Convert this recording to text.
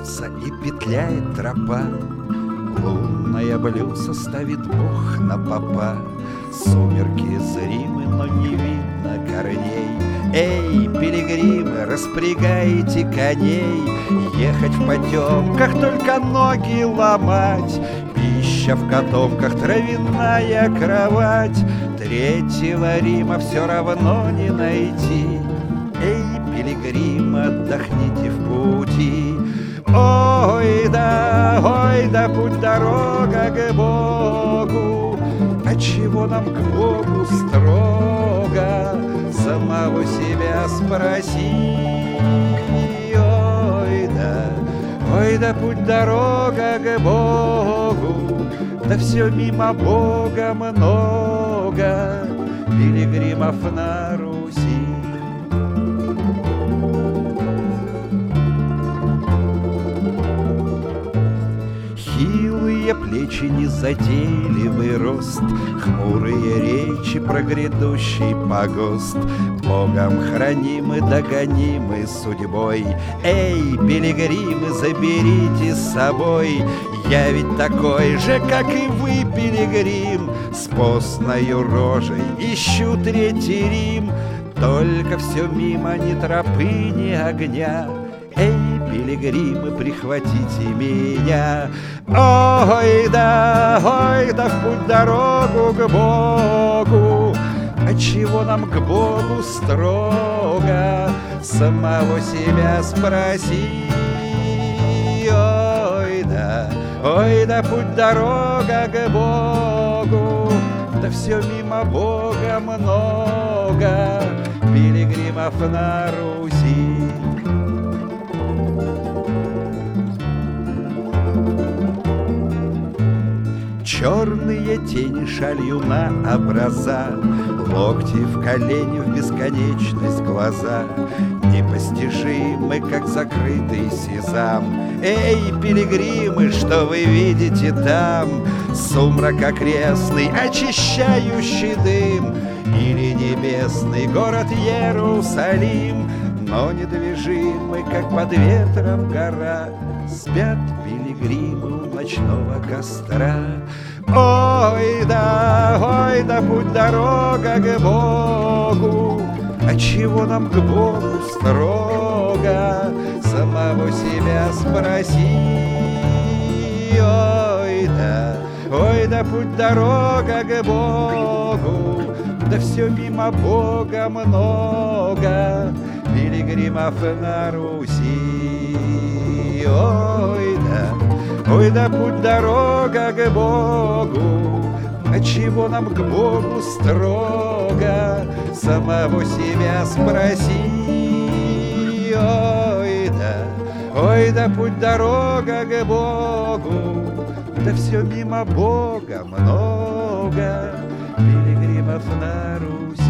вьется и петляет тропа, лунное блюдце ставит Бог на попа. Сумерки зримы, но не видно корней. Эй, пилигримы, распрягайте коней, ехать в потемках, только ноги ломать. Пища в котомках, травяная кровать. Третьего Рима все равно не найти. Эй, пилигримы, отдохните в пути. Ой да, путь дорога к Богу. А чего нам к Богу строго? Самого себя спроси. Ой да, путь дорога к Богу. Да все мимо Бога много пилигримов на Руси. Хилые плечи, незатейливый рост, хмурые речи про грядущий погост. Богом хранимы, догонимы судьбой. Эй, пилигримы, заберите с собой. Я ведь такой же, как и вы, пилигрим, с постною рожей ищу третий Рим. Только все мимо ни тропы, ни огня. Эй, пилигримы, прихватите меня. Ой да, в путь дорогу к Богу. А чего нам к Богу строго? Самого себя спроси. Ой да, путь дорога к Богу. Да все мимо Бога много пилигримов на Руси. Черные тени шалью на образа, локти в колени, в бесконечность глаза, непостижимы, как закрытый сезам. Эй, пилигримы, что вы видите там? Сумрак окрестный, очищающий дым, или небесный город Иерусалим? Но недвижимый, как под ветром гора, спят пилигримы у ночного костра. Ой да, путь дорога к Богу. А чего нам к Богу строго? Самого себя спроси. Ой да, путь дорога к Богу. Да все мимо Бога много пилигримов на Руси. Ой да, путь дорога к Богу. А чего нам к Богу строго? Самого себя спроси. Ой да, путь дорога к Богу. Да все мимо Бога много пилигримов на Руси.